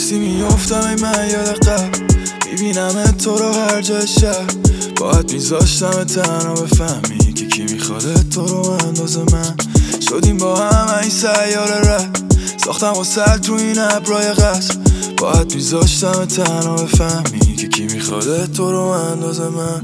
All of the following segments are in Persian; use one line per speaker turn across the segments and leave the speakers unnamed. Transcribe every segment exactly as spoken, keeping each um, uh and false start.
گفتی میافتم ای من یاد قبل، میبینم تو رو هر جای شهر. باید میذاشتم تنها بفهمی که کی میخواد تو رو اندازه من. شدیم با هم این سیاره رد، ساختم و سر تو این ابرای قصر. باید میذاشتم تنها بفهمی که کی میخواد تو رو اندازه من.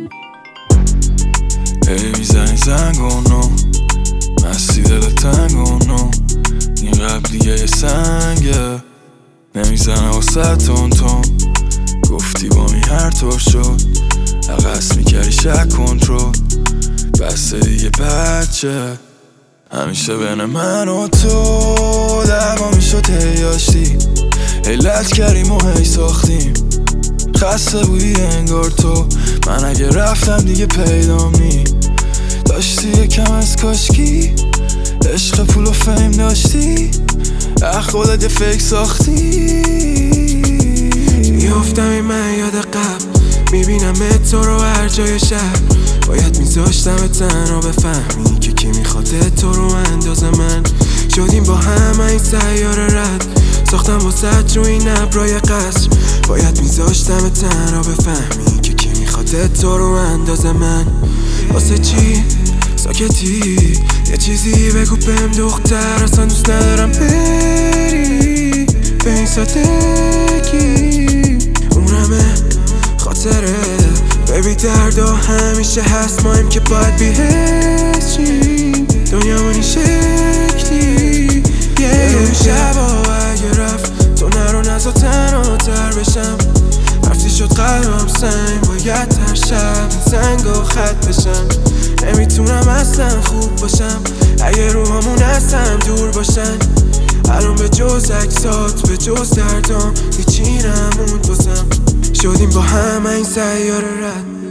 ای میزنی زنگونو مستی دل تنگونو، این قبل دیگه یه سنگه نمیزنه واسه تون تون. گفتی با می هر طور شد عقص میکردی شک کنترل، بسته دیگه بچه همیشه بین من و تو دعوا میشد هی یاشتی، هی لج کردیم و هی ساختیم. خسته بودی انگار تو، من اگه رفتم دیگه پیدام نی. داشتی یکم از کاشکی، عشق پول و فیم داشتی، اخ خودت یه فیک ساختی.
میافتم این من یاد قبل، میبینم تو رو هر جای شهر. باید میذاشتم تنها بفهمی که کی میخواد تو رو اندازه من. شدیم با هم این سیاره رد، ساختم واسه رو این ابرای قصر. باید میذاشتم تنها بفهمی که کی میخواد تو رو اندازه من. واسه چی ساکتی؟ یه چیزی بگو بهم دختر، اصلا دوست ندارم بری به این سادگی. عمرمه خاطره ببی دردا همیشه هست، مایم که باید بیهشیم دنیا منی شکلی. یه روی شبا اگه رفت تو نرو نزا تنها تر بشم. رفتی شد قلبم سنگ، باید هر شب زنگا خط بشم. نمیتونم اصلا خوب باشم اگه روحامون اصلا دور باشن. الان به جز عکسات به جز دردام هیچی نموند بازم. شدیم با هم این سیاره رد،